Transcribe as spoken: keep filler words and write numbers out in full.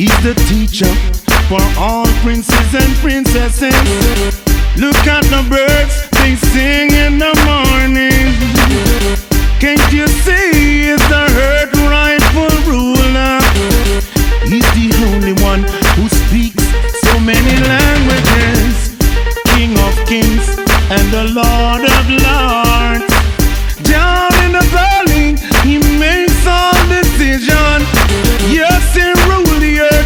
He's the teacher for all princes and princesses. Look at the birds, they sing in the morning. Can't you see he's the earth rightful ruler? He's the only one who speaks so many languages, King of kings and the Lord of lords. Down in the valley, he makes all decisions. Yes, he rules the earth